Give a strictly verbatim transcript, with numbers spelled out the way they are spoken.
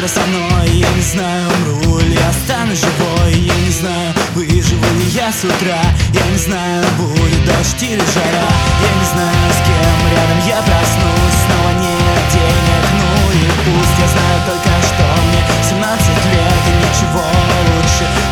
завтра со мной. Я не знаю, умру ли останусь живой. Я не знаю, выживу ли я с утра. Я не знаю, будет дождь или жара. Я не знаю, с кем рядом я проснусь. Снова нет денег, ну и пусть. Я знаю только, что мне семнадцать лет, и ничего лучше